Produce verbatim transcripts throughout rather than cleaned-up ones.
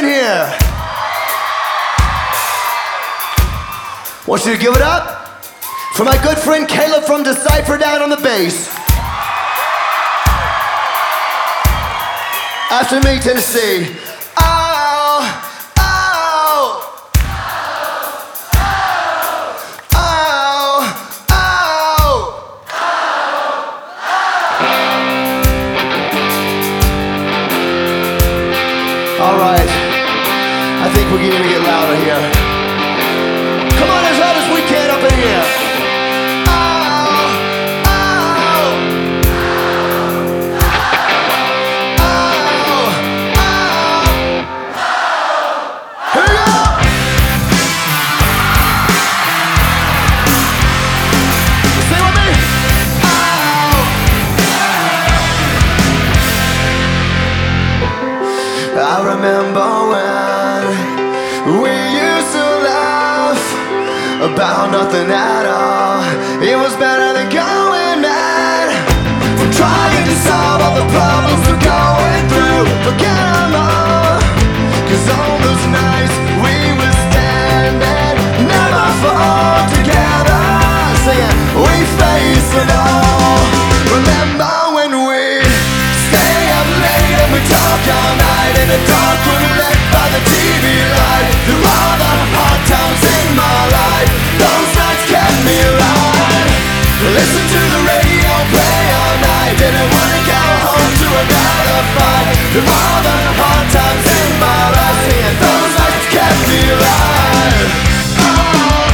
in here? Want you to give it up for my good friend Caleb from Decipher down on the bass. After me, Tennessee. Oh, oh, oh, oh, oh. All right, I think we're gonna get louder here. Come on, as loud as we can up in here. Oh, oh, oh, oh. Here we go. Sing with me. Oh. I remember when we used to laugh about nothing at all. It was better than going mad from trying to solve all the problems we're going through. Forget them all, 'cause on those nights we would stand and never fall together, saying we face it all. Remember when we stay up late and we talk all night in a dark room lit by the T V light, through all the hard times in my life. Those nights kept me alive. Listen to the radio play all night. Didn't wanna go home to another fight. Through all the hard times in my life, saying those nights kept me alive. Oh,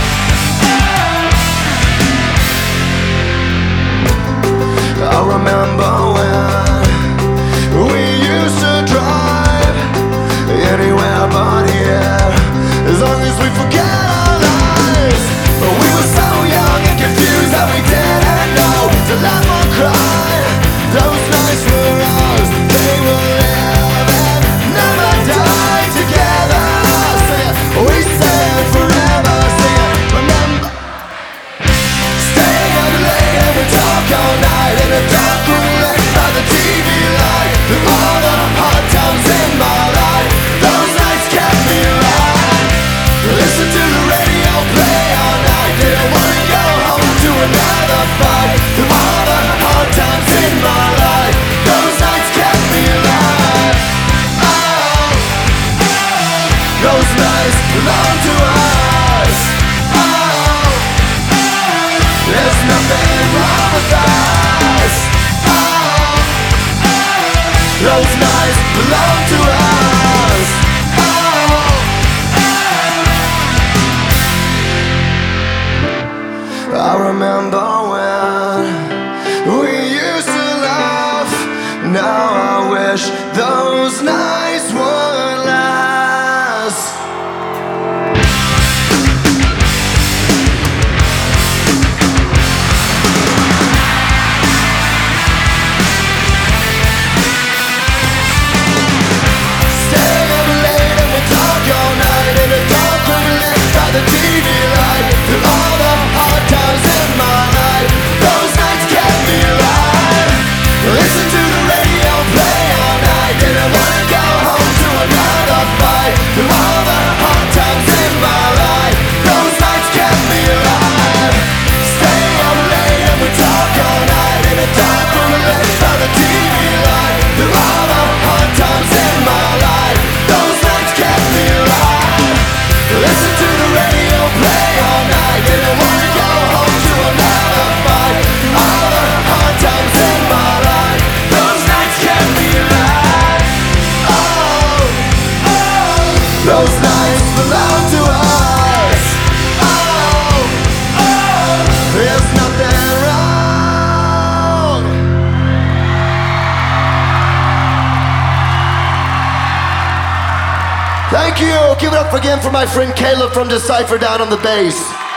oh. I remember when we used to drive anywhere but here, as long as we forget our lives. But we were so young and confused that we didn't know to laugh or cry. Those nights were ours, they will live and never die together. Sing it, we said forever. Sing it, remember. Staying up late and we talk all night in a dark room lit by the T V light. Through all the hard times in my life, those nights kept me alive. Listen to the radio play all night. Didn't wanna go home to another fight. Through all the hard times in my life, those nights kept me alive. Oh, those nights belong to us. Oh, there's nothing wrong with us. Oh, those nights belong to us. Oh, I remember when we used to laugh. Now I wish those nights would last. Stay up late and we talk all night in a dark room lit by the T V light. Through all the hard times in my life, those nights kept me alive. Listen to the radio play all night. Didn't wanna go home to another fight. Through all the hard times in my life, those nights kept me alive. Stay up late and we talk all night in a dark room lit by the T V light. Through all the hard times in my life, those nights kept me alive. Listen to the radio play all night. Didn't wanna go home to another fight. All the hard times in my life, those nights kept me alive. Oh, oh, those nights belong to us. Oh, oh, there's nothing wrong. Thank you. Give it up again for my friend Caleb from Decipher down on the bass.